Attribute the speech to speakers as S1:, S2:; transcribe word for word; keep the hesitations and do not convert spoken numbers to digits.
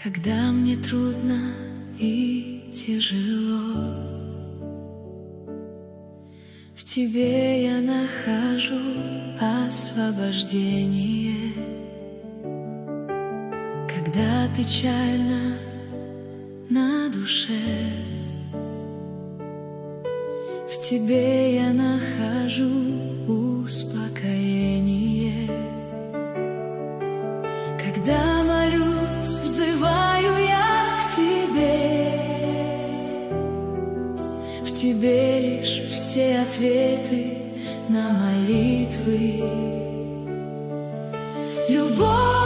S1: Когда мне трудно и тяжело, в тебе я нахожу освобождение. Когда печально на душе, в тебе я нахожу успокоение. Когда молюсь, взываю я к тебе, в тебе лишь все ответы на молитвы. Любовь